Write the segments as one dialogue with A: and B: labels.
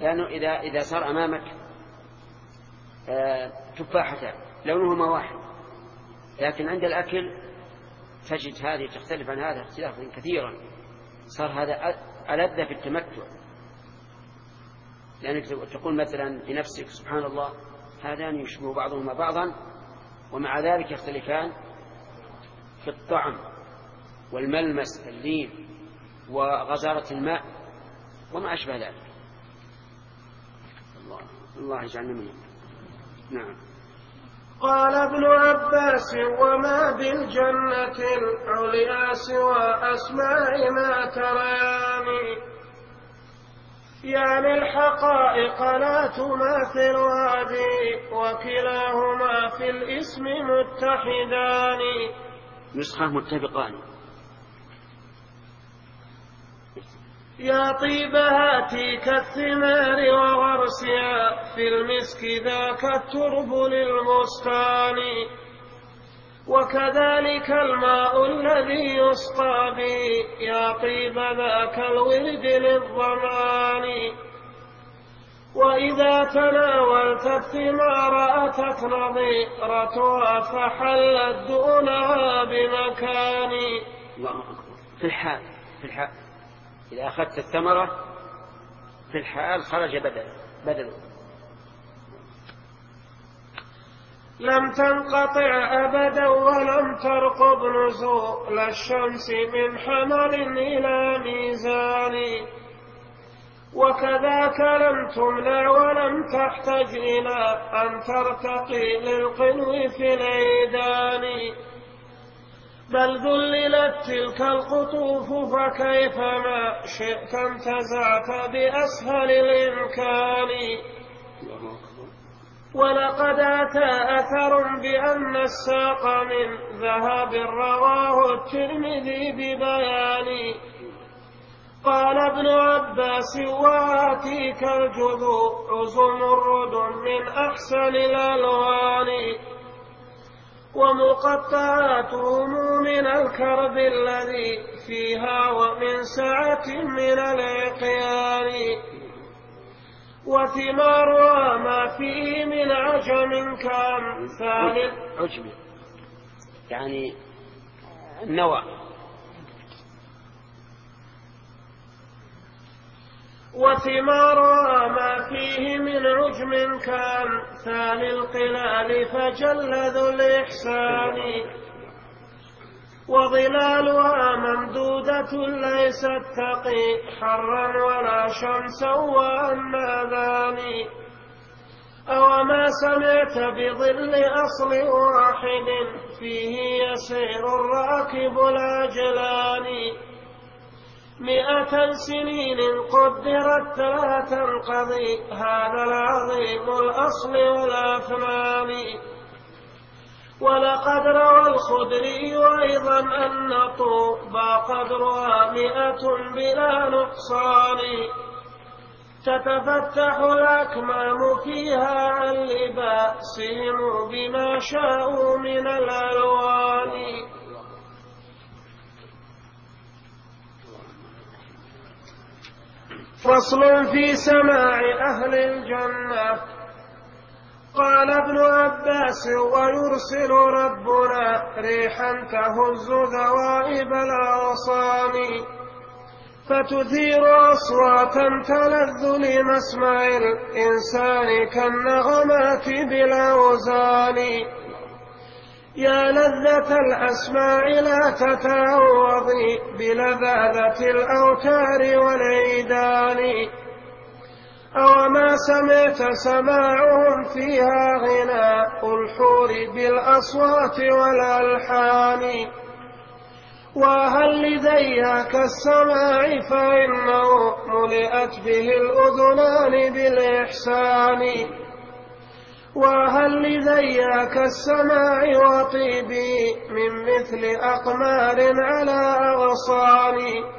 A: لأنه إذا صار أمامك تفاحتان لونهما واحد، لكن عند الأكل تجد هذه تختلف عن هذا اختلافا كثيرا، صار هذا ألذ في التمتع، لأنك تقول مثلا لنفسك سبحان الله هذان يشبه بعضهما بعضا ومع ذلك يختلفان في الطعم والملمس اللين وغزارة الماء وما أشبه ذلك. الله يجعلنا منهم. نعم.
B: قال ابن عباس: وما بالجنة العليا سوى أسماء ما تريان، يعني الحقائق لا تماثل هذه وكلاهما في الاسم متحدان.
A: نسخة متفقان.
B: يا طيب هاتيك الثمار وغرسها في المسك ذاك الترب للبستان، وكذلك الماء الذي يسقى به يا طيب ذاك الورد للظمان. وإذا تناولت الثمار أتت نظيرتها فحلت دونها بمكان.
A: في الحال إذا أخذت الثمرة في الحال خرج بدله.
B: لم تنقطع أبدا ولم ترقب نزول الشمس من حمل إلى ميزان، وكذاك لم تمنع ولم تحتج إلى أن ترتقي للقنو في العيدان، بل ذللت تلك القطوف فكيفما شئت انتزعت بأسهل الإمكان. ولقد أتى أثر بأن الساق من ذهب رواه الترمذي ببيان. قال ابن عباس: وآتيك الجذوع زمرد من أحسن الألوان، ومقطعاته من الكرب الذي فيها ومن سعة من العقيان، وثمارها ما فيه من عجم كأمثال
A: عجم يعني النوى،
B: وثمارها ما فيه من عجم كأمثال القلال فجل ذو الإحسان، وظلالها ممدودة ليست تقي حرا ولا شمسا وأناذان. أوما سمعت بظل أصل واحد فيه يسير الراكب العجلان، 100 سنين قدرت لا تنقضي هذا العظيم الأصل والأفنان. ولقد روى الخدري أيضا أن طوبى قدرها 100 بلا نقصان، تتفتح الأكمام فيها عن لباسهم بما شاءوا من الألوان. فصل في سماع أهل الجنة. قال ابن عباس: ويرسل ربنا ريحا تهز ذوائب الأغصان، فتثير أصواتا تلذ لمسمع الإنسان كالنغمات بالأوزان. يا لذة الأسماع لا تتعوضي بلذاذة الأوتار والعيدان. أوما سمعت سماعهم فيها غناء الحور بالأصوات والألحان. وهل لذياك السماع فإنه ملئت به الأذنان بالإحسان. وهل لذياك السماع وطيبي من مثل أقمار على أغصان.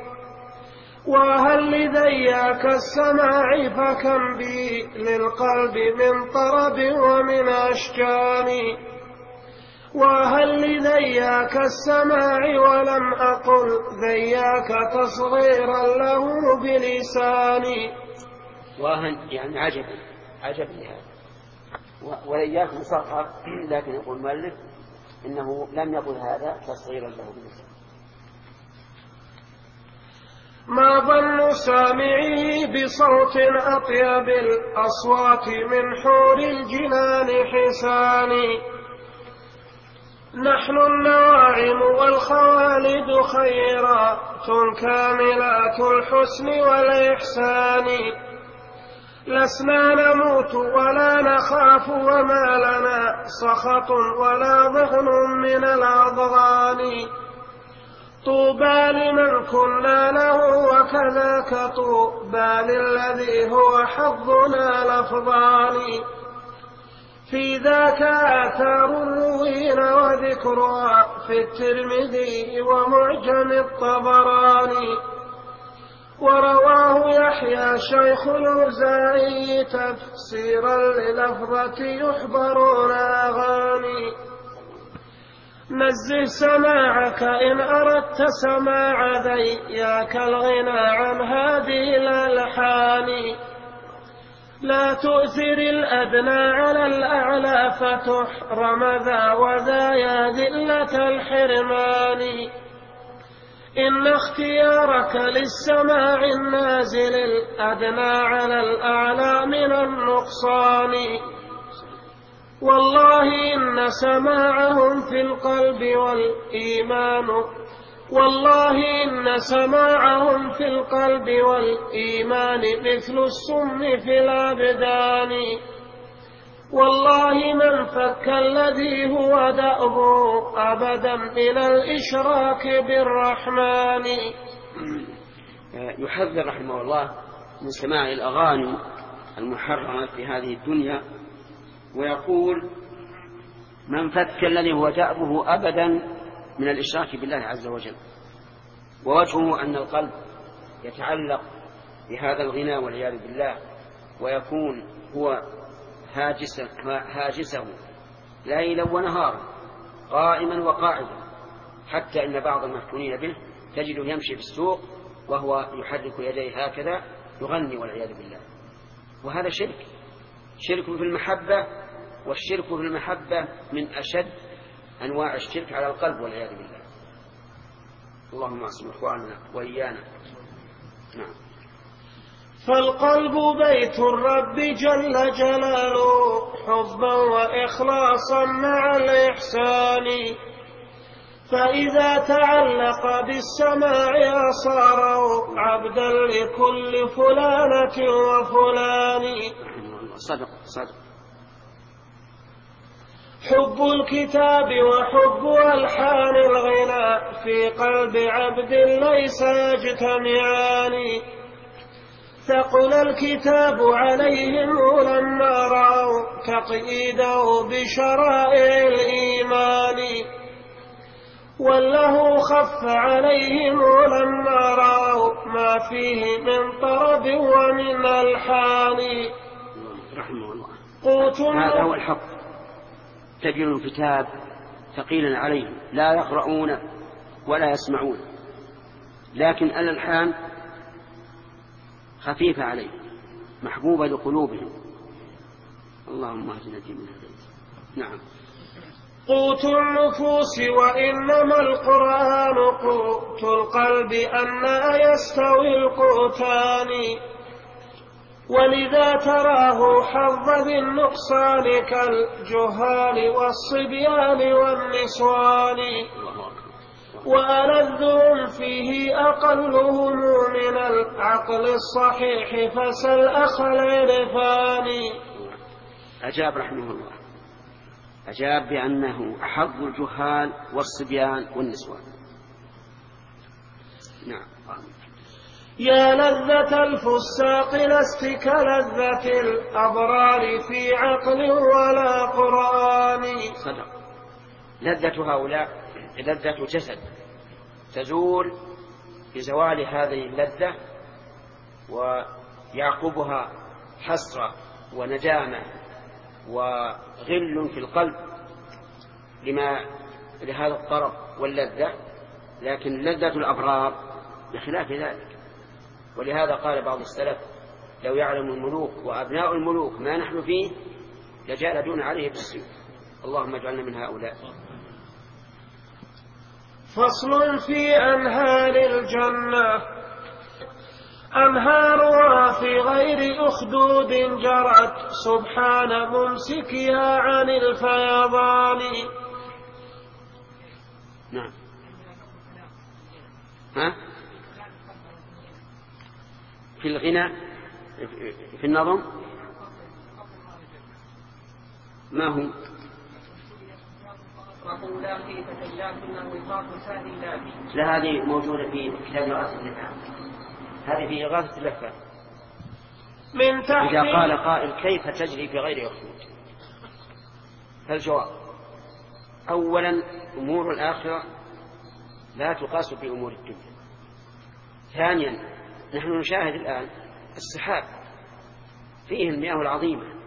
B: وهل لذياك السماع فكم بي للقلب من طرب ومن أشجان. وهل لذياك السماع ولم أقل ذياك تصغيرا له بلساني.
A: واهن يعني عجب لهذا. وإياكم صغر، لكن يقول المؤلف إنه لم يقل هذا تصغيرا له بالنسبة.
B: ما ظن سامعه بصوت أطيب الأصوات من حور الجنان حسان. نحن النواعم والخوالد خيرات كاملات الحسن والإحسان. لسنا نموت ولا نخاف وما لنا سخط ولا ضغن من الأضغان. طوبى لمن كنا له وكذاك طوبى للذي هو حظنا لفظان. في ذاك آثار الروين وذكرها في الترمذي ومعجم الطبراني. ورواه يحيى شيخ الأوزاعي تفسيرا للفظة يحبرون أغاني. نزه سماعك إن أردت سماع ذياك الغنى عن هذه الألحان. لا تؤثر الأدنى على الأعلى فتحرم ذا وذا يا ذلة الحرمان. إن اختيارك للسماع النازل الأدنى على الأعلى من النقصان. والله إن سماعهم في القلب والإيمان مثل السم في الأبدان. والله من فك الذي هو دأبه أبدا من الإشراك بالرحمن.
A: يحذر رحمه الله من سماع الأغاني المحرمة في هذه الدنيا، ويقول من فك الذي هو دأبه أبدا من الإشراك بالله عز وجل. ووجهه أن القلب يتعلق بهذا الغنى والعياذ بالله، ويكون هو هاجسه ليلا ونهارا قائما وقاعدا، حتى إن بعض المفتونين به تجده يمشي في السوق وهو يحرك يديه هكذا يغني والعياذ بالله. وهذا شرك في المحبة، والشرك في المحبة من أشد أنواع الشرك على القلب والعياذ بالله. اللهم اعصم إخواننا وإيانا. نعم.
B: فالقلب بيت الرب جل جلاله حبا وإخلاصا مع الإحسان. فإذا تعلق بالسماع أصاره عبدا لكل فلانة وفلان.
A: صدق.
B: حب الكتاب وحب ألحان الغنى في قلب عبد ليس يجتمعان. ثقل الكتاب عليهم لما رأوا تقييده بشرائع الإيمان. وله خف عليهم لما رأوا ما فيه من طرب ومن ألحان.
A: رحمه الله.
B: قوت
A: هذا هو الحق. تجد الكتاب ثقيلا عليهم لا يقرؤون ولا يسمعون، لكن الألحان خفيفة عليهم محبوبة لقلوبهم. اللهم اهدنا فيمن هديت. نعم.
B: قوت النفوس وإنما القرآن قوت القلب أن يستوي القوتان. ولذا تراه حظ بالنقصان كالجهال والصبيان والنسوان. وألذهم فيه أقلهم من العقل الصحيح فسل أخ العرفان.
A: أجاب رحمه الله، أجاب بأنه أحظ الجهال والصبيان والنسوان. نعم.
B: يا لذة الفساق لست كلذة الأبرار في عقل ولا قرآن.
A: صدق. لذة هؤلاء لذة جسد تزول بزوال هذه اللذة، ويعقبها حسرة وندامة وغل في القلب لهذا الطرف واللذة. لكن لذة الأبرار بخلاف ذلك. ولهذا قال بعض السلف لو يعلم الملوك وأبناء الملوك ما نحن فيه لجالدون عليه بالسيوف. اللهم اجعلنا من هؤلاء.
B: فصل في أنهار الجنة. أنهارها في غير أخدود جرت سبحان ممسكها عن الفيضان.
A: نعم. ها؟ في الغنى في النظم ما هو؟ لا، هذه موجودة في كتاب إغاثة اللفان. هذه في إغاثة اللفان.
B: من تحت
A: إذا قال قائل كيف تجري في غير أخدود؟ فالجواب: أولا أمور الآخرة لا تقاس بأمور الدنيا. ثانيا نحن نشاهد الآن السحاب فيه المياه العظيمة.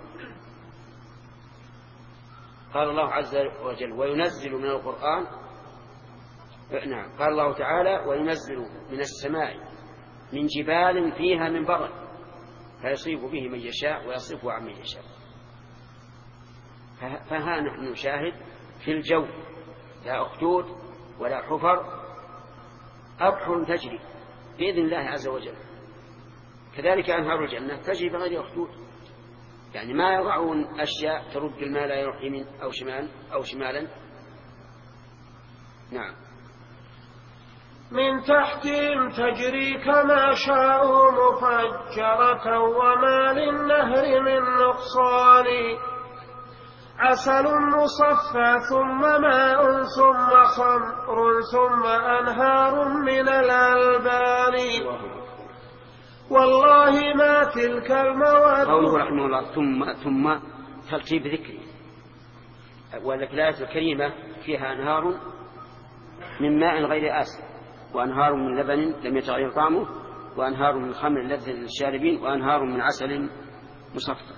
A: قال الله عز وجل: وينزل من القرآن. نعم، قال الله تعالى: وينزل من السماء من جبال فيها من برد فيصيب به من يشاء ويصرفه عن من يشاء. فها نحن نشاهد في الجو لا أخدود ولا حفر، أبحر تجري بإذن الله عز وجل. كذلك أنهار الجنة تجري بغير أخدود، يعني ما يضعون أشياء ترد الماء لا يروح يمين أو شمالا. نعم.
B: من تحتهم تجري كما شاءوا مفجرة وما للنهر من نقصان. عسل مصفى ثم ماء ثم خمر ثم أنهار من الألبان. والله ما تلك المواد.
A: قوله رحمه الله ثم ترتيب ذكري، والآية الكريمة فيها أنهار من ماء غير آسن، وأنهار من لبن لم يتغير طعمه، وأنهار من خمر لذة للشاربين، وأنهار من عسل مصفى.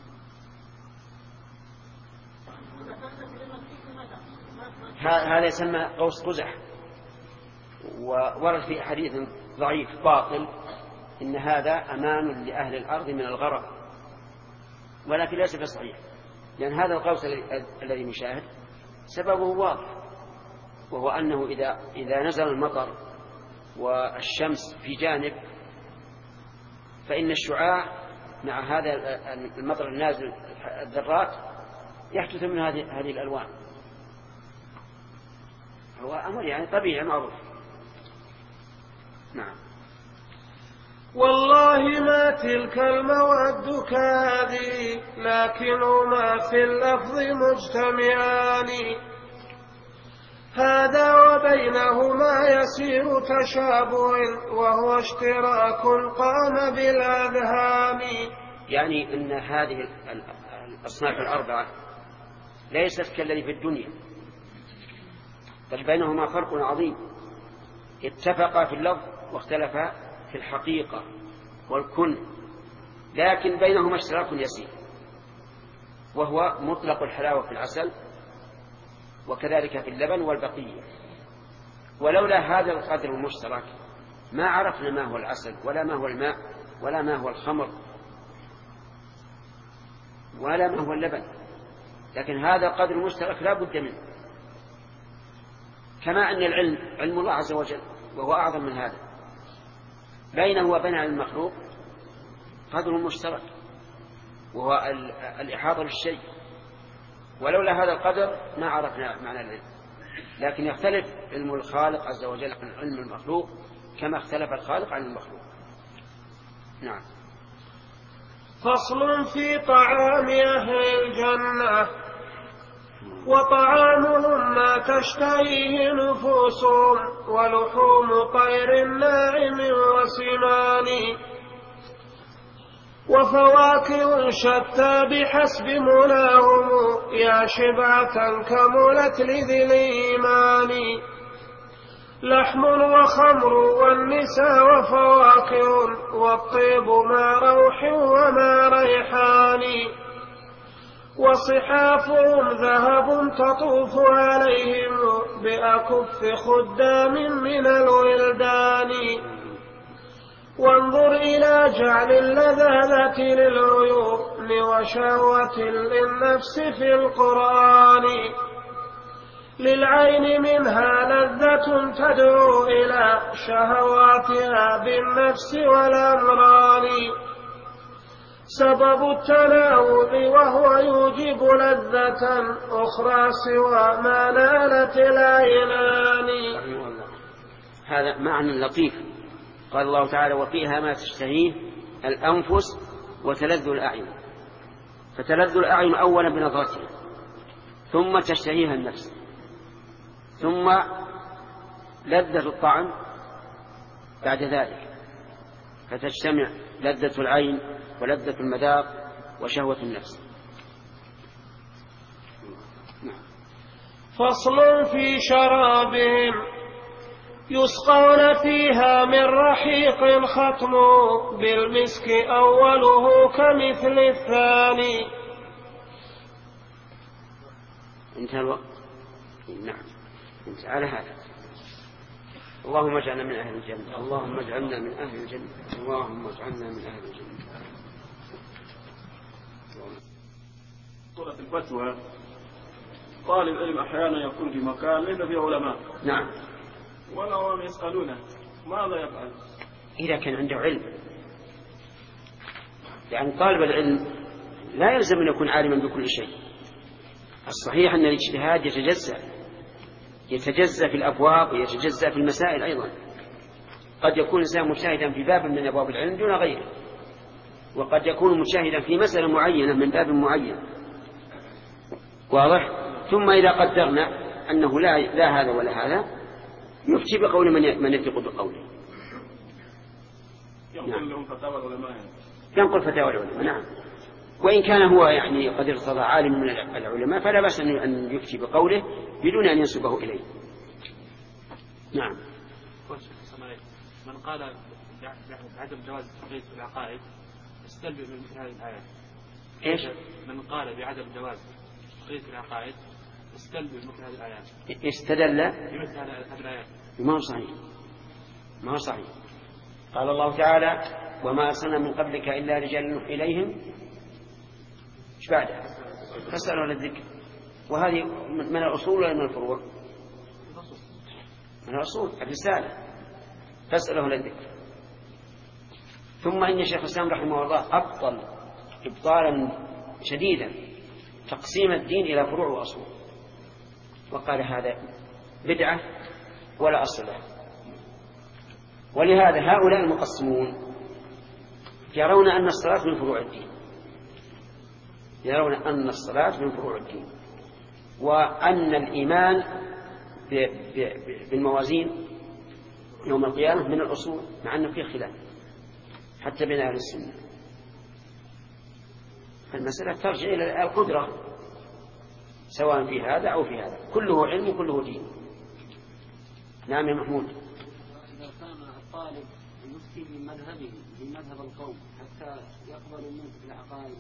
A: هذا يسمى قوس قزح، وورد في حديث ضعيف باطل إن هذا أمان لأهل الأرض من الغرق، ولكن ليس بصحيح، لأن هذا القوس الذي نشاهد سببه واضح، وهو أنه إذا نزل المطر والشمس في جانب فإن الشعاع مع هذا المطر النازل الذرات يحدث من هذه الألوان. هو أمر يعني طبيعي معروف. نعم.
B: والله ما تلك المواد كهذه لكنهما في اللفظ مجتمعان. هذا وبينهما يسير تشابه وهو اشتراك قام بالأذهان.
A: يعني أن هذه الأصناف الأربعة ليست كالذي في الدنيا، بل بينهما فرق عظيم. اتفقا في اللفظ واختلفا في الحقيقة والكن، لكن بينهما اشتراك يسير، وهو مطلق الحلاوة في العسل، وكذلك في اللبن والبقية. ولولا هذا القدر المشترك ما عرفنا ما هو العسل ولا ما هو الماء ولا ما هو الخمر ولا ما هو اللبن، لكن هذا القدر المشترك لا بد منه. كما أن العلم علم الله عز وجل وهو أعظم من هذا، بينه وبين المخلوق قدر مشترك وهو الإحاطة بالشيء، ولولا هذا القدر ما عرفنا معنى العلم. لكن يختلف علم الخالق عز وجل عن علم المخلوق كما اختلف الخالق عن المخلوق. نعم.
B: فصل في طعام أهل الجنة. وطعامهم ما تشتهيه نفوسهم ولحوم طير ناعم وسمان وفواكه شتى بحسب مناهم يا شبعة كملت لذي الإيمان. لحم وخمر والنساء وفواكه والطيب ما روح وما ريحان وصحافهم ذهب تطوف عليهم بأكف خدام من الولدان وانظر إلى جعل اللذاذة للعيون وشهوة للنفس في القرآن. للعين منها لذة تدعو إلى شهواتها بالنفس والأمران، سبب التناول وهو يوجب لذة أخرى سوى ما نالت العينان.
A: هذا معنى لطيف. قال الله تعالى: وفيها ما تشتهيه الأنفس وتلذ الأعين. فتلذ الأعين أولا بنظرتها، ثم تشتهيها النفس، ثم لذة الطعم بعد ذلك، فتجتمع لذة العين ولذة المذاق وشهوة النفس.
B: فصل في شرابهم يسقون فيها من رحيق ختم بالمسك أوله كمثل الثاني.
A: انتهى الوقت. نعم، انت على هذا. اللهم اجعلنا من أهل الجنة، اللهم اجعلنا من أهل الجنة، اللهم اجعلنا من أهل الجنة.
C: سورة الفتوى، طالب العلم أحيانا يكون في مكان ليس فيه علماء.
A: نعم.
C: ولو يسألونه ماذا يفعل؟
A: إذا كان عنده علم، يعني طالب العلم لا يلزم أن يكون عالما بكل شيء. الصحيح أن الاجتهاد يتجزأ في الأبواب ويتجزأ في المسائل أيضا. قد يكون الإنسان مجتهدا في باب من أبواب العلم دون غيره، وقد يكون مجتهدا في مسألة معينة من باب معين. واضح؟ ثم إذا قدرنا أنه لا هذا ولا هذا، يفتي بقول من يثق بقوله.
C: ينقل لهم فتاوى العلماء.
A: ينقل فتاوى العلماء، نعم. وإن كان هو يعني قد ارتضى عالم من العلماء فلا بأس أن يفتي بقوله بدون أن ينسبه إليه. نعم.
D: من قال بعدم جواز التقييد في العقائد استلزم من مثل هذه الآيات.
A: إيش؟
D: من قال بعدم جواز التقييد في العقائد استلزم مثل هذه الآيات.
A: استدل
D: بمثل هذه الآيات.
A: ما هو صحيح، ما هو صحيح. قال الله تعالى: وما أرسلنا من قبلك إلا رجال نوحي إليهم. ايش بعدها؟ فاسألوا عن الذكر. وهذه من الأصول ولا من الفروع؟ من الأصول، الرسالة. فاسألوا عن الذكر. ثم إن شيخ الإسلام رحمه الله أبطل إبطالا شديدا تقسيم الدين إلى فروع وأصول، وقال هذا بدعة ولا أصل له. ولهذا هؤلاء المقسمون يرون أن الصلاة من فروع الدين، يرون أن الصلاة من فروع الدين، وأن الإيمان بالموازين يوم القيامة من الأصول، مع أنه فيه خلاف حتى بين أهل السنة. المسألة ترجع إلى القدرة، سواء في هذا أو في هذا، كله علم وكله دين. نعم يا محمود.
E: إذا كان الطالب يفتي بمذهبه بمذهب القوم حتى يقبل منه في العقائد،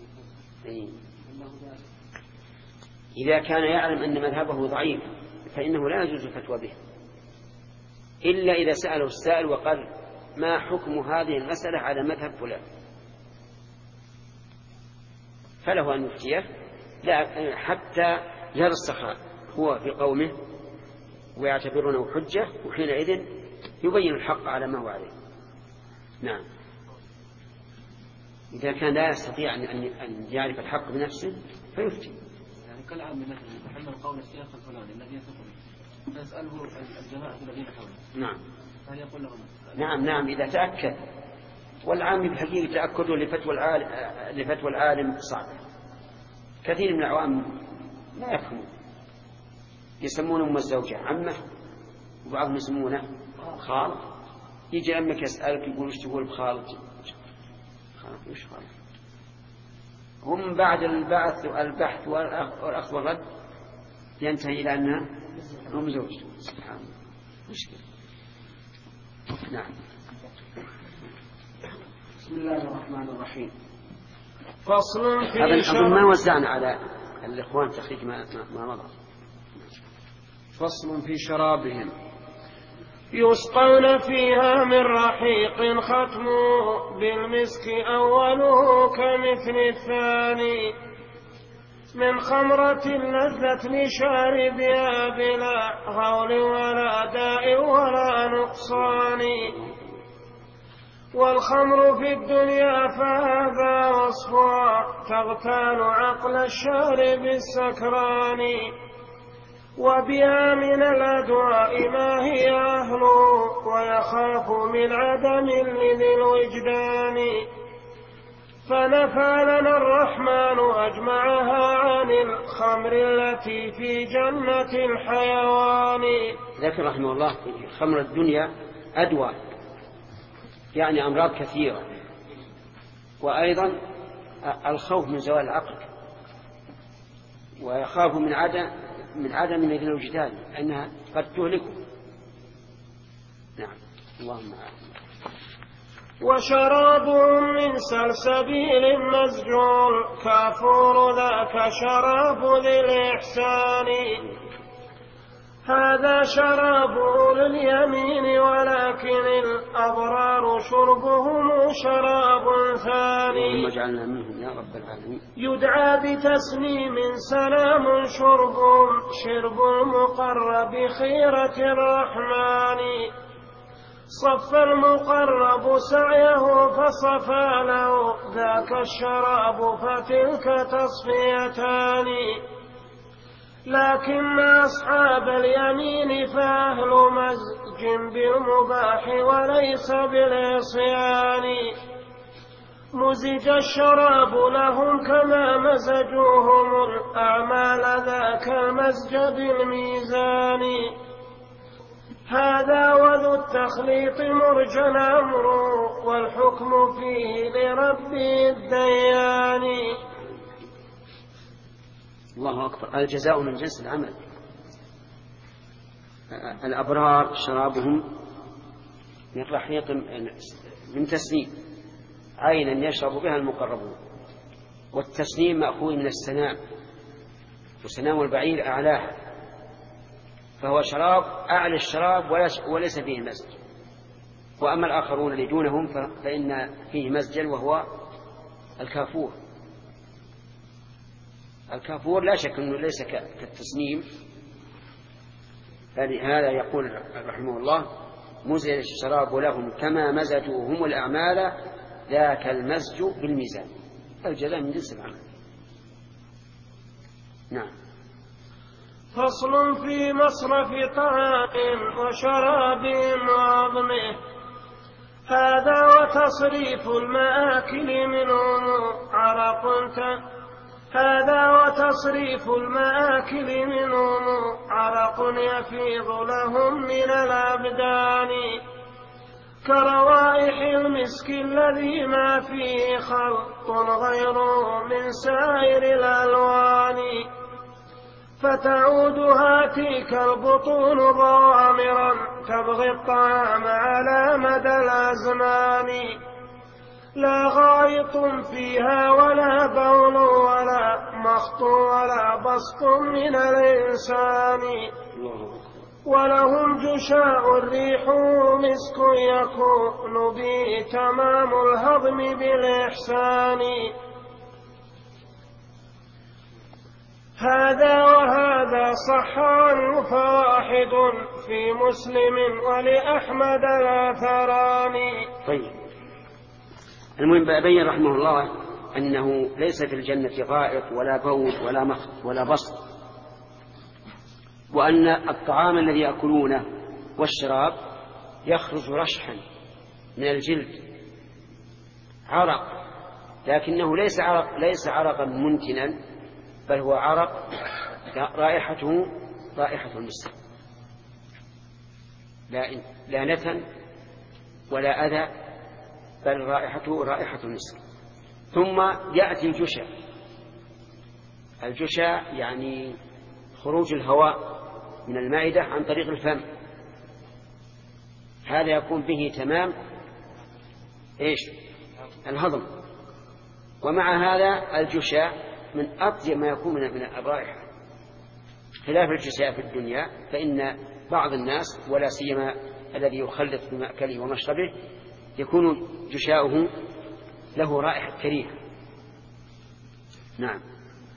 A: إذا كان يعلم أن مذهبه ضعيف فإنه لا يجوز الفتوى به، إلا إذا سأله السائل وقال: ما حكم هذه المسألة على مذهب فلان؟ فله أن يفتيه، لا حتى يرسخ هو في قومه ويعتبرونه حجة، وحينئذ يبين الحق على ما هو عليه. نعم. إذا كان لا يستطيع أن يعرف الحق بنفسه فيفتي.
E: يعني كالعام مثلا يتحمل قول الشيخ الفلاني الذي يثق به فيسأله الجماعة الذين حوله.
A: نعم.
E: هل يقول لهم؟
A: نعم إذا تأكد. والعام بحقيقة تأكده لفتوى العالم صعب. كثير من العوام لا يفهمون، يسمون أم الزوجة عمه، وبعضهم يسمونه خال. يجي أمك يسألك يقول: ايش تقول بخالتي؟ خالتي وش خالتي؟ هم بعد البحث والأخذ والرد ينتهي إلى أنها أم زوجته. سبحان الله، مشكلة. نعم. بسم الله الرحمن الرحيم.
B: فصل في
A: هذا ما وزعنا على الإخوان تخريج ما مضى.
B: فصل في شرابهم يسقون فيها من رحيق ختمه بالمسك أوله كمثل الثاني من خمرة لذة لشاربها بلا غول ولا داء ولا نقصان. والخمر في الدنيا فهذا وصفها تغتال عقل الشارب السكران وبها من الأدواء ما هي أهله ويخاف من عدم لذي الوجدان. فنفى لنا الرحمن أجمعها عن الخمر التي في جنة الحيوان.
A: ذكر رحمه الله في خمر الدنيا أدواء يعني أمراض كثيرة، وأيضا الخوف من زوال العقل ويخاف من عدم لذي الوجدان أنها قد تهلكه. نعم اللهم أعلم.
B: وشرابهم من سلسبيل مسجول كافور ذاك شراب ذي الإحسان. هذا شراب أولي اليمين ولكن الأبرار شربهم شراب ثاني.
A: اللهم اجعلنا منهم يا رب العالمين.
B: يدعى بتسنيم سلام شرب المقرب خيرة الرحمن. صف المقرب سعيه فصفى له ذاك الشراب فتلك تصفيتان. لكن أصحاب اليمين فأهل مزج بالمباح وليس بالعصيان. مزج الشراب لهم كما مزجوهم الأعمال ذاك المزج بالميزان. هذا وذو التخليط مرجى الأمر والحكم فيه لرب الديان.
A: الله أكبر. الجزاء من جنس العمل. الأبرار شرابهم من رحيق من تسنيم عينا يشرب بها المقربون، والتسنيم مأخوذ من السنام، وسنام البعير أعلاها، فهو شراب أعلى الشراب وليس فيه مزج. وأما الآخرون اللي دونهم فإن فيه مزجا وهو الكافور. الكافور لا شك أنه ليس كالتسنيم. هذا يقول رحمه الله مزج الشراب لهم كما مزجوا هم الأعمال ذاك المزج بالميزان. الجزاء من جنس العمل. نعم.
B: فصل في مصرف طعام وشراب وعظمه. هذا وتصريف المآكل منهم عرق يفيض لهم من الأبدان كروائح المسك الذي ما فيه خلط غيره من سائر الألوان. فتعود هاتيك البطون ضامرا تبغي الطعام على مدى الأزمان. لا غائط فيها ولا بول ولا مخط ولا بسط من الإنسان. ولهم جشاء الريح مسك يكون به تمام الهضم بالإحسان. هذا وهذا صح عنه فواحد في مسلم ولأحمد الآثران.
A: طيب. المهم بين رحمه الله أنه ليس في الجنة غائط ولا بول ولا مخط ولا بسط، وأن الطعام الذي يأكلونه والشراب يخرج رشحا من الجلد عرق، لكنه ليس عرقا منتنا، بل هو عرق رائحته رائحة المسك، لا نتن ولا أذى، بل رائحته رائحة المسك. ثم يأتي الجشا يعني خروج الهواء من المعدة عن طريق الفم، هذا يكون به تمام الهضم. ومع هذا الجشا من أطيب ما يكون من الرائحة، خلاف الجشاء في الدنيا، فإن بعض الناس ولا سيما الذي يخلط بمأكله ومشربه يكون جشاؤه له رائحة كريهة. نعم.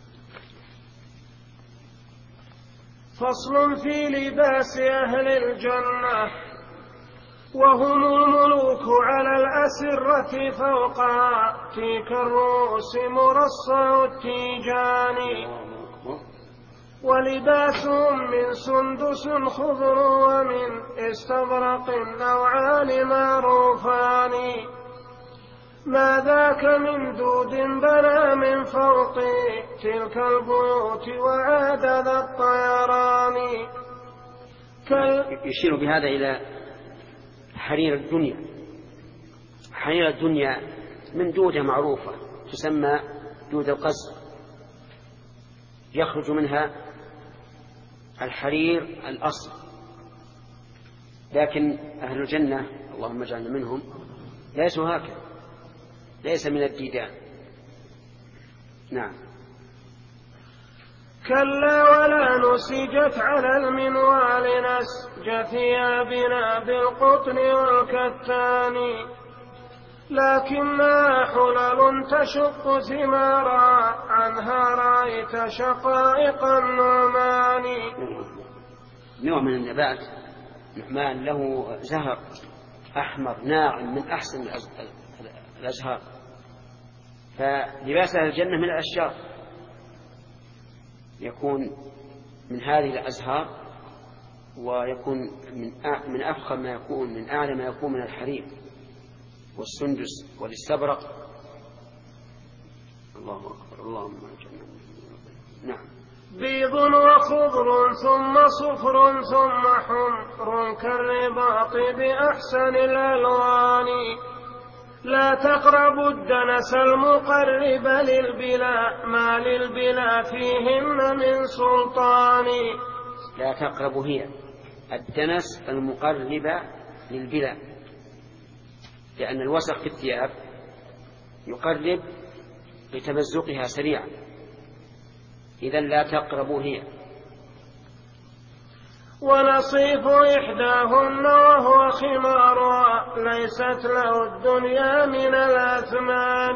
B: فصل في لباس أهل الجنة. وهم الملوك على الأسرة فوقها تلك الرؤوس مرصع التيجان ولباسهم من سندس خضر ومن استبرق نوعان معروفان ما ذاك من دود بنى من فوق تلك البيوت وعاد ذا الطيران.
A: يشير بهذا إلى حرير الدنيا. حرير الدنيا من دودة معروفة تسمى دود القصر، يخرج منها الحرير الأصل، لكن أهل الجنة اللهم اجعلنا منهم ليسوا هكذا، ليس من الديدان. نعم.
B: كلا ولا نسجت على المنوال نسج ثيابنا بالقطن والكتان لكنها حلل تشق ثمارا عنها رأيت شقائق النعمان.
A: نوع من النبات نعمان له زهر أحمر ناعم من أحسن الأزهار، فلباس أهل الجنة من الأشجار يكون من هذه الأزهار، ويكون من أفخم ما يكون، من أعلى ما يكون من الحرير والسندس والاستبرق. الله أكبر. اللهم اجعلنا. نعم.
B: بيض وخضر ثم صفر ثم حمر كالرباط بأحسن الألوان لا تقربوا الدنس المقرب للبلا ما للبلا فيهن من سلطان.
A: لا تقربوا هي الدنس المقرب للبلا، لأن الوسخ في الثياب يقرب لتمزقها سريعا، إذن لا تقربوا هي.
B: ونصيف إحداهن وهو خمارها ليست له الدنيا من الأثمان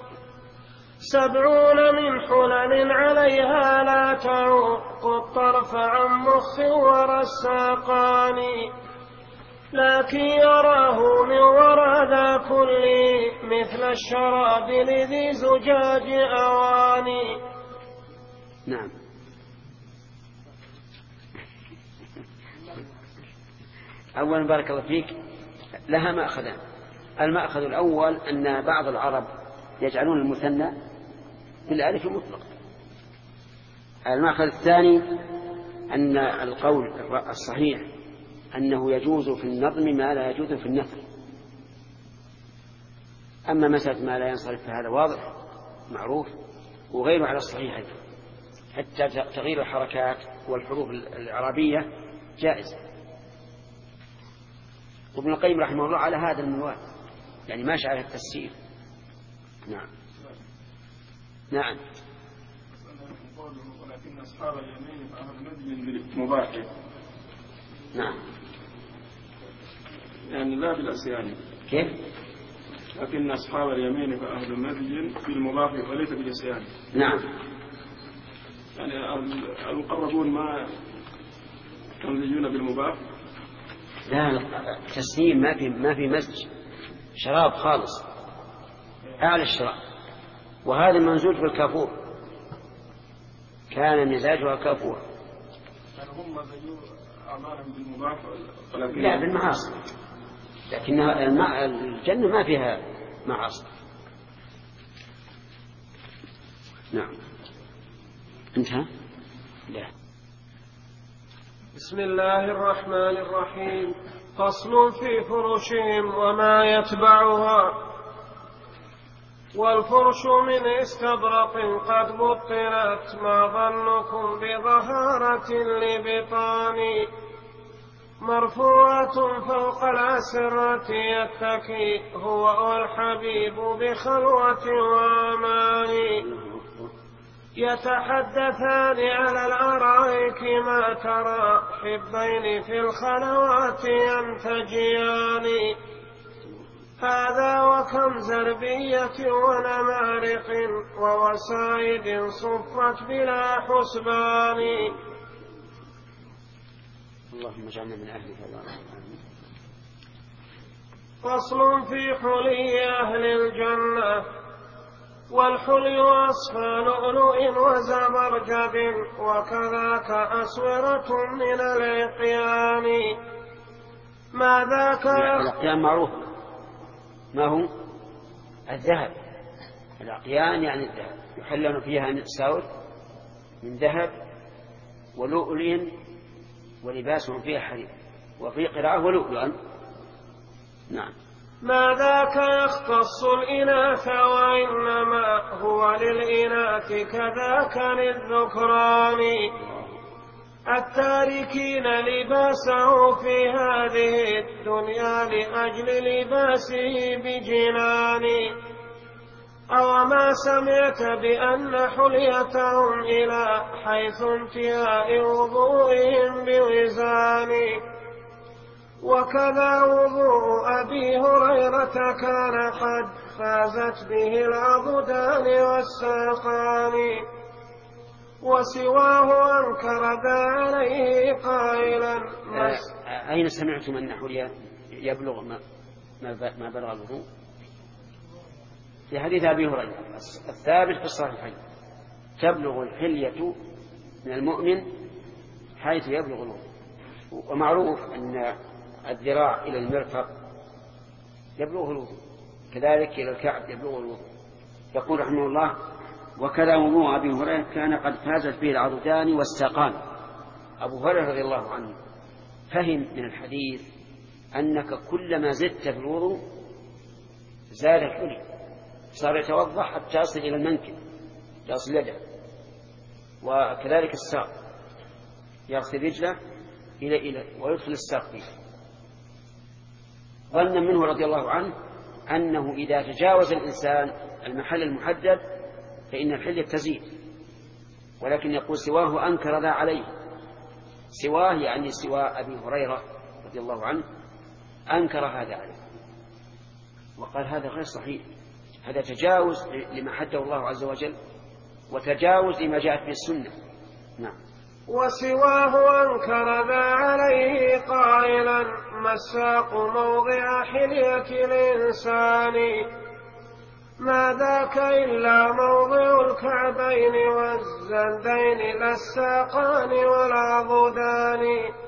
B: 70 من حلل عليها لا تعوق الطرف عن مخ ورساقان لكن يراه من وراء ذا كله مثل الشراب لذي زجاج أواني.
A: نعم. أولا بارك الله فيك، لها مأخذان. المأخذ الأول أن بعض العرب يجعلون المثنى بالألف المطلق. المأخذ الثاني أن القول الصحيح أنه يجوز في النظم ما لا يجوز في النثر. أما مسألة ما لا ينصرف فهذا واضح معروف، وغيره على الصحيح، حتى تغيير الحركات والحروف العربية جائز. وابن القيم رحمه الله على هذا المنوال، يعني ماشي على التسجيل. نعم. نعم.
C: ولكن أصحاب اليمين فأهل مدين مباح.
A: نعم.
C: يعني لا بالأسيان.
A: كيف؟
C: لكن أصحاب اليمين فأهل مدين بالمباح وليس بالأسيان.
A: نعم.
C: يعني المقربون ما يمزجون بالمباح.
A: لا، تسنيم ما في مزج، شراب خالص أعلى الشراب، وهذا منزوج بالكافور، كان مزاجها كافور.
C: يعني هم مزجوا أعمالهم بالمباح
A: لا بالمعاصي، لكن الجنة ما فيها معاصي. نعم. انتهى. لا.
B: بسم الله الرحمن الرحيم. فصل في فرشهم وما يتبعها. والفرش من استبرق قد بطلت ما ظنكم بظهارة لبطان مرفوعة فوق الأسرة يتكي هو والحبيب بخلوة وأمان. يتحدثان على الأرائك ما ترى حبين في الخلوات ينتجيان هذا وكم زربية ونمارق ووسائد صفت بلا حسبان.
A: اللهم اجعلنا من أهل هذا.
B: فصل في حلي أهل الجنة والحلي أصفى لؤلؤ وزبرجد وكذاك أسورة من العقيان. ما ذاك
A: العقيان معروف ما هو الذهب. العقيان يعني الذهب يحلون فيها الساور من ذهب ولؤلؤ ولباسهم فيها حرير وفي قراءة ولؤلؤا. نعم.
B: ما ذاك يختص الإناث وإنما هو للإناث كذاك للذكران التاركين لباسه في هذه الدنيا لأجل لباسه بجنان. أو ما سمعت بأن حليتهم إلى حيث انتهاء وضوئهم بوزان. وكذا وضوء أبي هريرة كان قد فازت به الأبدان والساقان. وسواه أنكر ذا عليه قائلا
A: أين سمعتم أن حلي يبلغ ما بلغ الوضوء؟ في حديث أبي هريرة الثابت في الصحيحين تبلغ الحلية من المؤمن حيث يبلغ الوضوء. ومعروف أن الذراع إلى المرفق يبلغ الوضوء كذلك إلى الكعب يبلغ الوضوء. يقول رحمه الله وكذا وضوء أبي هريرة كان قد فازت به العضدان والساقان. أبو هريرة رضي الله عنه فهم من الحديث أنك كلما زدت في الوضوء زاد الحلي صار يتوضأ حتى يصل إلى المنكب يصل يده وكذلك الساق يغسل رجله إلى ويدخل الساق فيه. ظن منه رضي الله عنه أنه إذا تجاوز الإنسان المحل المحدد فإن الحلية تزيد. ولكن يقول سواه أنكر ذا عليه. سواه يعني سوى أبي هريرة رضي الله عنه أنكر هذا عليه وقال هذا غير صحيح. هذا تجاوز لما حده الله عز وجل وتجاوز لما جاءت به السنة. نعم.
B: وسواه أنكر ذا عليه قائلا ما الساق موضع حلية الإنسان. ما ذاك إلا موضع الكعبين والزندين لا الساقان والعضدان.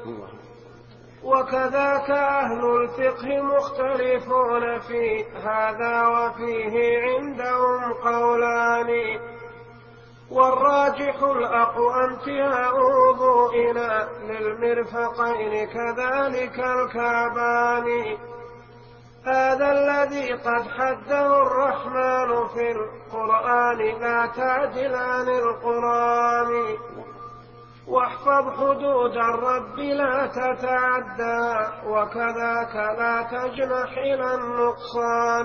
B: وكذاك أهل الفقه مختلفون في هذا وفيه عندهم قولان. والراجح الأقوى انتهاء وضوئنا للمرفقين كذلك الكعبان. هذا الذي قد حده الرحمن في القرآن لا تعدل عن القرآن. واحفظ حدود الرب لا تتعدى وكذاك لا تجنح إلى النقصان.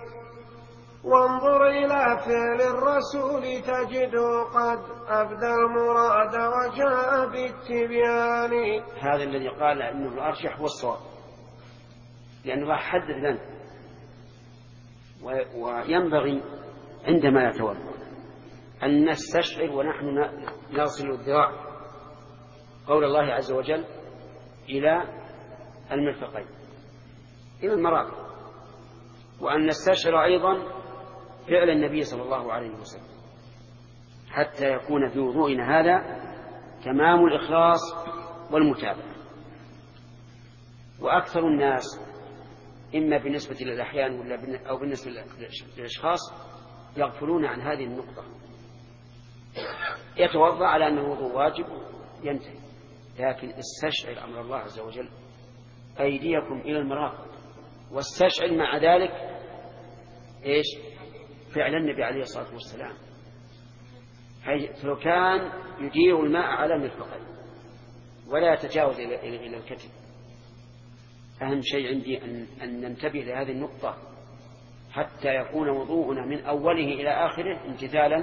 B: وانظر إلى فعل الرسول تجد قد أبدى المراد وجاء بالتبيان.
A: هذا الذي قال إنه الأرجح هو الصواب لأن الله حدد لنا. وينبغي عندما نتوضأ أن نستشعر ونحن نغسل الذراع قول الله عز وجل إلى المرفقين إلى المرافق. وأن نستشعر أيضا فعل النبي صلى الله عليه وسلم حتى يكون في وضوئنا هذا تمام الإخلاص والمتابعة. وأكثر الناس إما بالنسبة للأحيان أو بالنسبة للأشخاص يغفلون عن هذه النقطة. يتوضأ على أنه وضوء واجب ينتهي. لكن استشعر أمر الله عز وجل أيديكم إلى المرافق واستشعر مع ذلك إيش فعل النبي عليه الصلاة والسلام حيث كان يدير الماء على المرفقين ولا يتجاوز إلى الكتف. أهم شيء عندي أن ننتبه لهذه النقطة حتى يكون وضوءنا من أوله إلى آخره امتثالا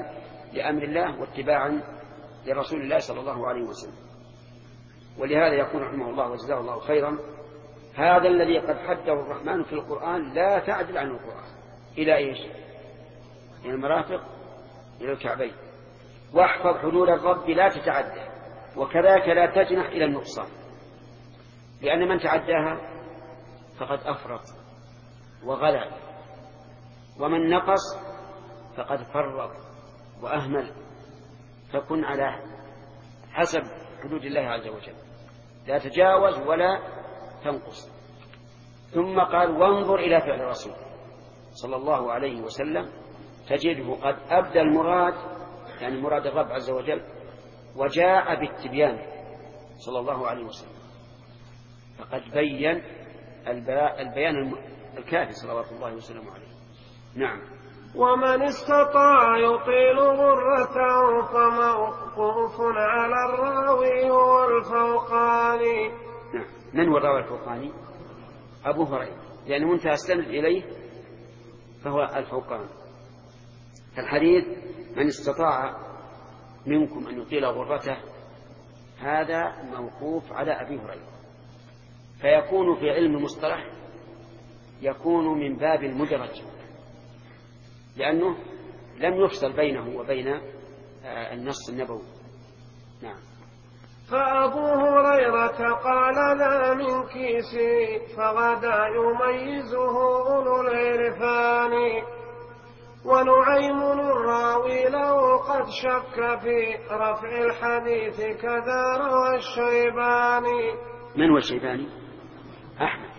A: لأمر الله واتباعا لرسول الله صلى الله عليه وسلم. ولهذا يقول رحمه الله وجزاه الله خيرا: هذا الذي قد حده الرحمن في القرآن لا تعدل عن القرآن. إلى إيش؟ إلى المرافق، إلى الكعبين. واحفظ حدود الرب لا تتعدى، وكذاك لا تجنح إلى النقصان، لأن من تعداها فقد أفرط وغلى، ومن نقص فقد فرط وأهمل. فكن على حسب حدود الله عز وجل، لا تجاوز ولا تنقص. ثم قال: وانظر إلى فعل الرسول صلى الله عليه وسلم تجده قد أبدى المراد، يعني مراد الرب عز وجل، وجاء بالتبيان صلى الله عليه وسلم، فقد بين البيان الكافي صلوات الله وسلامه عليه. نعم.
B: ومن استطاع يطيل غرته فموقوف على الراوي والفوقاني.
A: نعم. من هو الراوي الفوقاني؟ أبو هريرة، لأن منتهى السند إليه فهو الفوقاني. الحديث: من استطاع منكم أن يطيل غرته، هذا موقوف على أبي هريرة، فيكون في علم المصطلح يكون من باب المدرج، لأنه لم يفصل بينه وبين النص النبوي. نعم.
B: فأبو هريرة قال: لا من كيسي، فغدا يميزه أولو العرفان. ونعيم الراوي له قد شك في رفع الحديث كذا روى الشيباني.
A: من هو الشيباني؟ أحمد.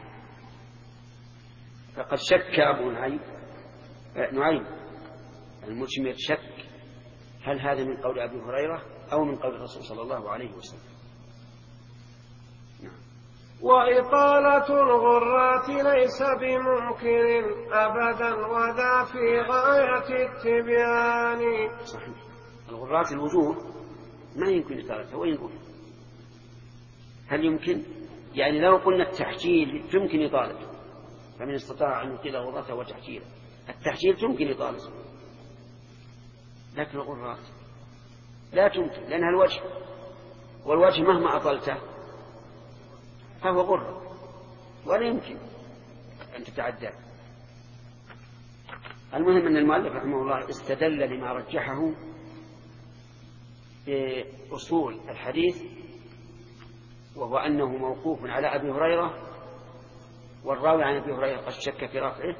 A: فقد شك أبو نعيم المجمر شك هل هذا من قول أبي هريرة أو من قول الرسول صلى الله عليه وسلم. نعم.
B: وإطالة الغرات ليس بممكن أبدا، وذا في غاية التبيان.
A: صحيح. الغرات الوجوه ما يمكن إطالتها، وين نقول؟ هل يمكن؟ يعني لو قلنا التحجيل تمكن إطالته، فمن استطاع أن يطيل غرته وتحجيله، التحجيل تمكن إطالته، لكن الغرات لا تمكن، لأنها الوجه، والوجه مهما أطلته فهو غرة ولا يمكن أن تتعدى. المهم أن المؤلف رحمه الله استدل لما رجحه بأصول الحديث، وهو أنه موقوف على أبي هريرة، والراوي عن أبي هريرة قد شك في رفعه،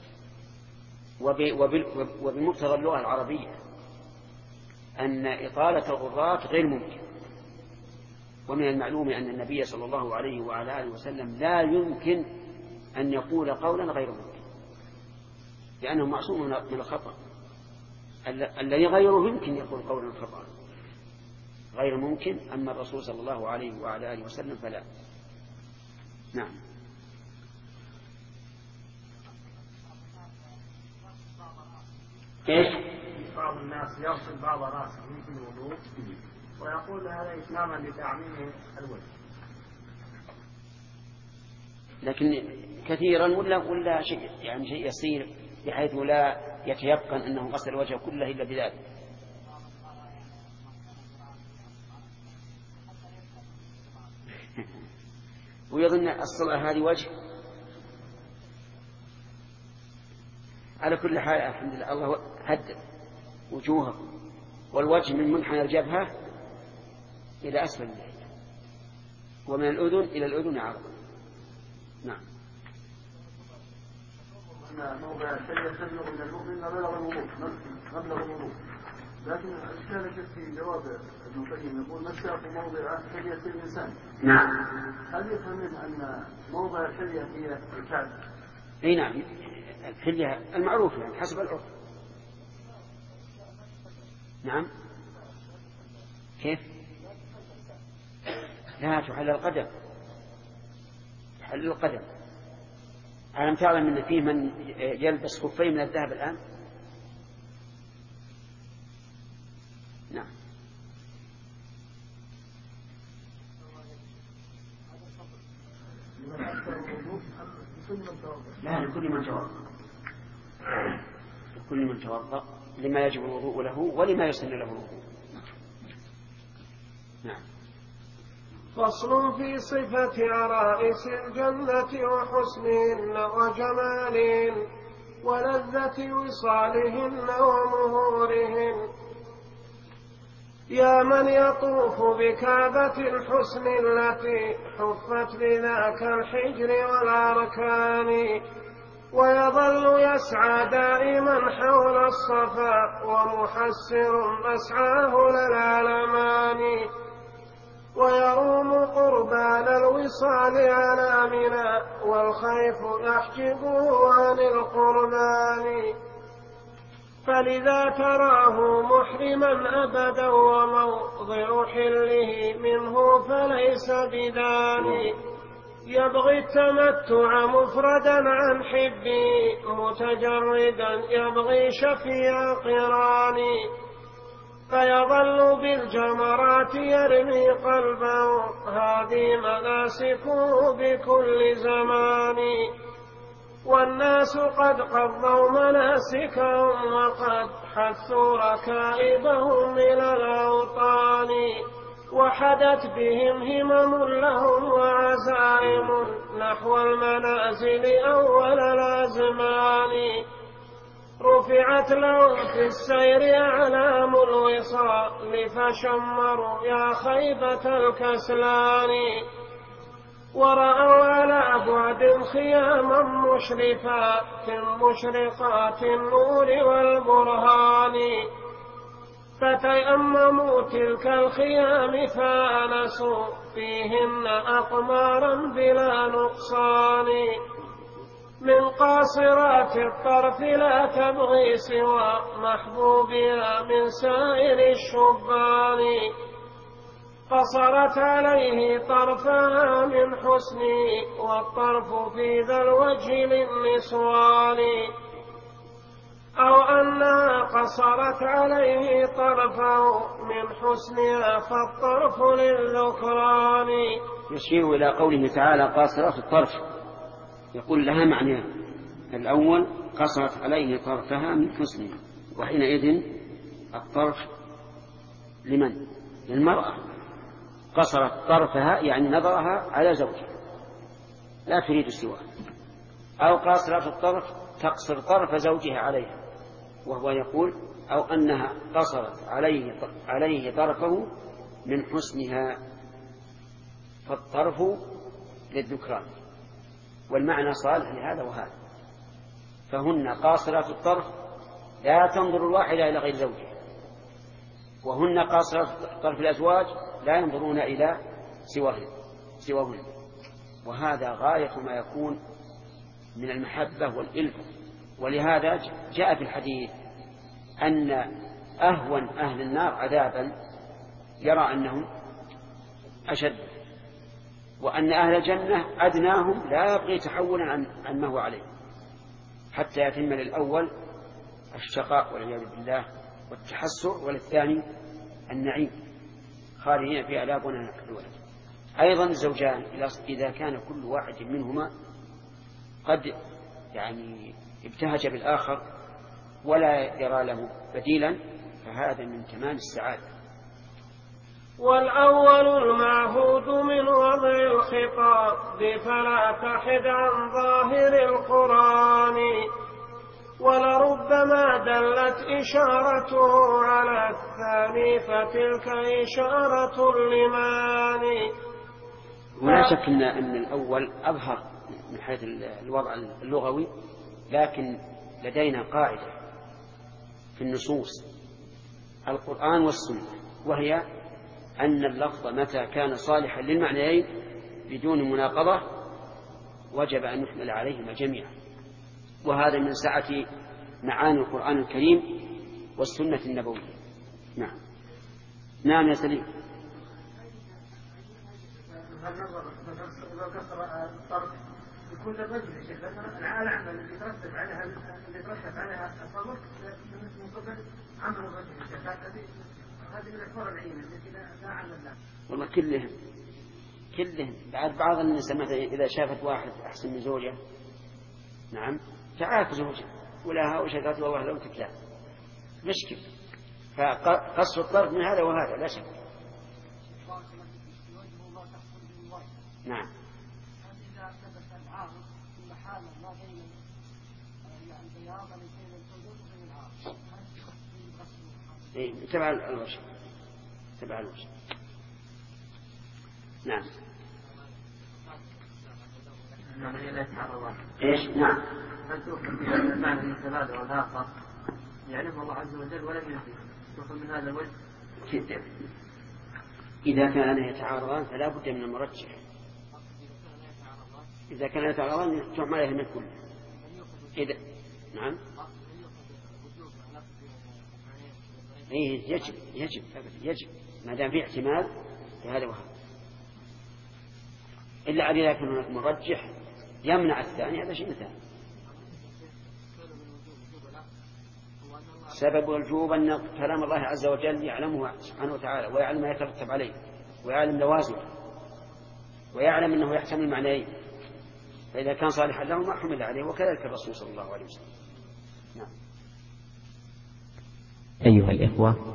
A: وبمقتضى اللغة العربية أن إطالة الغرات غير ممكن. ومن المعلوم أن النبي صلى الله عليه وعلى آله وسلم لا يمكن أن يقول قولا غير ممكن، لأنه معصوم من الخطأ. الذي غيره يمكن يقول قولا خطأ غير ممكن، أما الرسول صلى الله عليه وعلى آله وسلم فلا. نعم. إيش؟
F: بعض الناس يغسل بعض رأسه في الوضوء ويقول هذا إتماما لتعميم الوجه،
A: لكن كثيرا ولا شيء، يعني شيء يصير بحيث لا يتيقن أنه غسل الوجه كله إلا بذلك. ويظن الصلاة هذه وجه. على كل حال الحمد لله الله هدد وجوهكم، والوجه من منحنى الجبهة إلى أسفل اللحية، ومن الأذن إلى الأذن عرضا. نعم.
C: أن موضع الشيء يستبلغ من المؤمن ما بلغ الوضوء، لكن الإشكال في جواب ابن القيم يقول مشاق موضع حلية الإنسان.
A: نعم.
C: هل يفهم منه أن موضع الحلية هي الكعب؟
A: أي نعم، الحلية المعروف يعني حسب العرف. نعم. كيف؟ لا تحل القدم، تحل القدم. ألم تعلم أن فيه من يلبس خفين من الذهب الآن؟ نعم. لا، لكل من توضأ، لكل من توضأ لما يجب الوضوء له ولما يسن له الوضوء. نعم.
B: فصل في صفة عرائس الجنة وحسنهن وجمالهن ولذة وصالهن ومهورهن. يا من يطوف بكعبة الحسن التي حفت بذاك الحجر والأركان ويظل يسعى دائما حول الصفا ومحسر مسعاه للعلمان ويروم قربان الوصال على منى والخيف يحجبه عن القربان فلذا تراه محرما أبدا وموضع حله منه فليس بداني يبغي التمتع مفردا عن حبي متجردا يبغي شفيع قراني فيظل بالجمرات يرمي قلبه هذه مناسكه بكل زمان والناس قد قضوا مناسكهم وقد حثوا ركائبهم إلى الأوطان وحدت بهم همم لهم وعزائم نحو المنازل أول الأزمان رفعت لهم في السير أعلام الوصال فشمروا يا خيبة الكسلان ورأوا على بعد خياما مشرقات النور والبرهان فتيمموا تلك الخيام فآنسوا فيهن أقمارا بلا نقصان من قاصرات الطرف لا تبغي سوى محبوبها من سائر الشبان قصرت عليه طرفها من حسنه والطرف في ذا الوجه للنسوان أو أنها قصرت عليه طرفه من حسنها فالطرف للذكران.
A: يشير إلى قوله تعالى قاصرات الطرف، يقول لها معنى الأول قصرت عليه طرفها من حسنه، وحينئذ الطرف لمن؟ للمرأة. قصرت طرفها يعني نظرها على زوجها لا تريد سواه. أو قاصرات الطرف تقصر طرف زوجها عليها، وهو يقول أو أنها قصرت عليه طرفه من حسنها، فالطرف للذكران، والمعنى صالح لهذا وهذا. فهن قاصرات الطرف لا تنظر الواحدة إلى غير زوجها، وهن قاصرات طرف الأزواج لا ينظرون إلى سواهن. وهذا غاية ما يكون من المحبة والإلفة. ولهذا جاء في الحديث أن أهون أهل النار عذابا يرى أنهم أشد، وأن أهل الجنة أدناهم لا يبغي تحولا عن ما هو عليه حتى يتم للأول الشقاء والعياذ بالله والتحسر، وللثاني النعيم خالدين فيها لا بد الولد. أيضا الزوجان إذا كان كل واحد منهما قد ابتهج بالآخر ولا يرى له بديلا فهذا من تمام السعادة.
B: والأول المعهود من وضع الخطاب فلا تحد عن ظاهر القرآن، ولربما دلت إشارته على الثاني فتلك إشارة لمعاني.
A: ولا شك أن الأول أظهر من حيث الوضع اللغوي، لكن لدينا قاعدة في النصوص القرآن والسنة، وهي أن اللفظ متى كان صالحا للمعنيين بدون مناقضة وجب أن نحمل عليهما جميعا، وهذا من سعة معاني القرآن الكريم والسنة النبوية. نعم يا سليم.
F: يكون للرجل يا شيخ العمل اللي يترتب عليها التصرف من قبل عمل الرجل يا شيخ، هذه من الحور العين التي لا عمل لها.
A: والله كلهم بعض النساء مثلا إذا شافت واحد أحسن من زوجها نعم تعاف زوجها ولها وشكت والله لو تكلم مشكل. فقص الطرف من هذا وهذا لا شك. نعم. تبع الوجه. تبع الوجه. نعم. ايش؟ نعم.
F: هل تؤخذ من المعنى المتبادل والآخر يعرفه الله عز وجل ولم ينفي تؤخذ من هذا الوجه؟
A: إذا كان يتعارضان فلا بد من المرجح. إذا كان يتعارضان تعمل عليه من كله. إذا نعم. إيه يجب ما دام في احتمال لهذا وهذا. إلا عاد إذا كان هناك مرجح يمنع الثاني هذا شيء ثاني. سبب الوجوب أن كلام الله عز وجل يعلمه سبحانه وتعالى ويعلم ما يترتب عليه ويعلم لوازمه ويعلم أنه يحتمل معنيين، فإذا كان صالحا له ما حمل عليه، وكذلك الرسول صلى الله عليه وسلم. نعم.
G: أيها الإخوة،